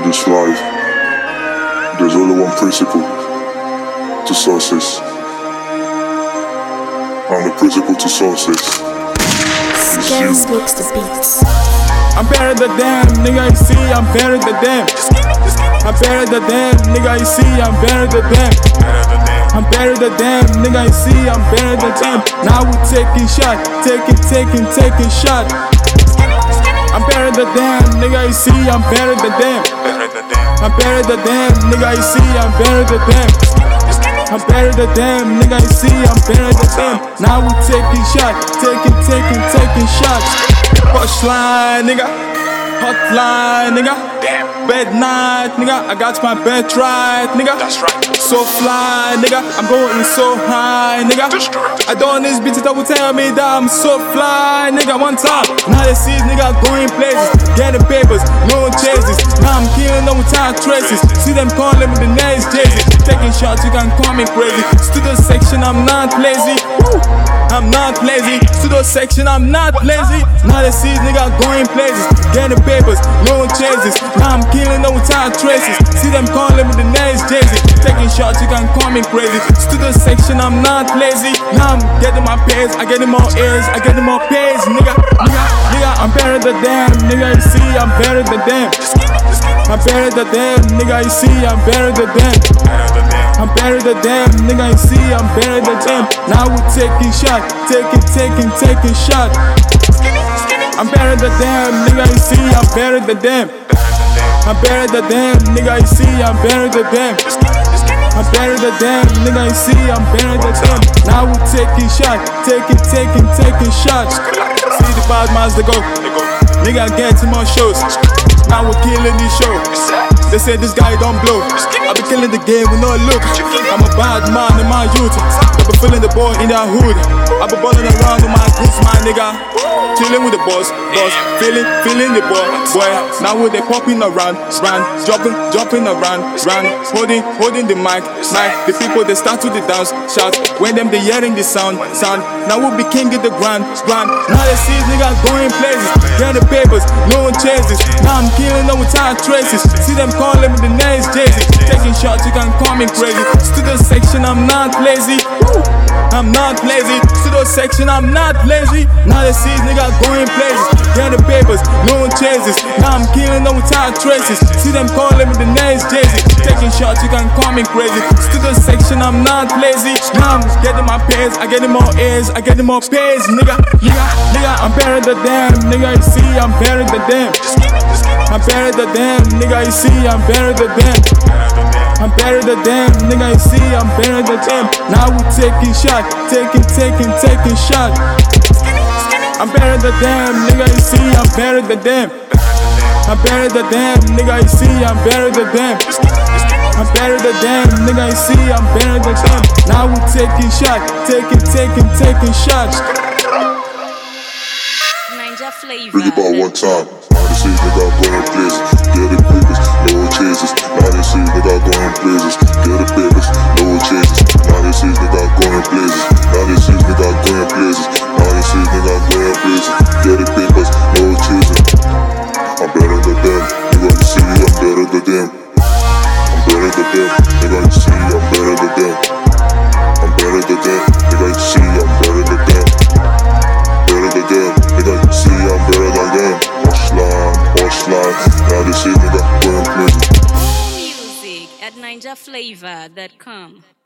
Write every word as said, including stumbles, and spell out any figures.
this life, there's only one principle to success. And the principle to success is you. Looks the beats. I'm better than them, nigga, you see, I'm better than them. I'm better than them, nigga, you see, I'm better than them. I'm better than them, nigga, you see, I'm better than them. Now we taking shot, taking, taking, taking shot. I'm better than them, nigga, you see, I'm better than them. I'm better than them, nigga, you see, I'm better than them. I'm better than them, nigga, you see, I'm better than them. Now we taking shot, taking, taking, taking shots. Punchline, nigga, hotline, nigga. Damn. Bed night, nigga, I got my bed right, nigga. That's right. So fly, nigga, I'm going so high, nigga. I don't need bitches that will tell me that I'm so fly, nigga. One time, now they see nigga going places, getting papers, no chases. Now I'm killing them without traces. See them calling me the next Jay-Z. Taking shots, you can call me crazy. Studio section, I'm not lazy. Woo. I'm not lazy. Studio section, I'm not lazy. Now they see nigga going places, getting papers, no chases. Now I'm killing them without traces. See them calling me the next Jay-Z. Taking shots, you can call me crazy. Studio section, I'm not lazy. Now I'm getting my pays, I getting more ears, I getting more pays, nigga, nigga, nigga. I'm better than them, nigga. You see, I'm better than them. I'm better than them, nigga. You see, I'm better than them. I'm better than them, nigga. You see, I'm better than them. Now we taking shot, taking, taking, taking shot. I'm better than them, nigga. You see, I'm better than them. I'm better than them, nigga. You see, I'm better than them. I'm better than them, nigga. You see, I'm better than them. Now we taking shot, taking, taking, taking shots. See the bad mans they go, nigga getting more shows. Now we're killing this show. They say this guy don't blow. I be killing the game with no look. I'm a bad man in my youth. I be feeling the boy in their hood. I be balling around with my goods, my nigga. Chilling with the boss, boss, feeling, feeling the boy, boy. Now with they popping around, round, jumping, jumping around, round, holding, holding the mic, mic. The people they start to the dance, shout. When them they hearing the sound, sound. Now we be king in the ground, ground. Now they see niggas going places, getting papers, no one chases. Now I'm killing them without traces. See them calling me the next Jay-Z. Taking shots, you can call me crazy. Studio section, I'm not lazy. Woo. I'm not lazy. Studio section, I'm not lazy. Now they see niggas going places, getting papers, no one chases. Now I'm killing them without traces. See them calling me the next Jay-Z. Taking shots, you can call me crazy. Studio section, I'm not lazy. Now I'm getting my pays, I getting more ears, I getting more pays, nigga, nigga, nigga. I'm better than them, nigga. You see, I'm better than them. I'm better than them, nigga. You see, I'm better than them. I'm better than them, nigga. You see, I'm better than them. Now we taking shot, taking, taking, taking shot. I'm better than them, nigga. You see, I'm better than them. I'm better than them, nigga. You see, I'm better than them. I'm better than them, nigga. You see, I'm better than them. Now we taking shot, taking, taking, taking shots. Ninja Flavor. Bring it back one time. Now they see nigga going places, getting papers, no chases. Now they see nigga going places, getting papers, no chases. Now they see nigga going places. Now they see nigga going places. Now they see nigga going places, getting papers, no chases. I'm better than them, nigga. You see, I'm better than them. I'm better than them, nigga. You see, I'm better than them. I'm better than them, nigga. You see, I'm better than them. Better than them, nigga. You see, I'm better than them. Punchline, punchline. Now they see nigga going places. Music at ninja flavor dot com.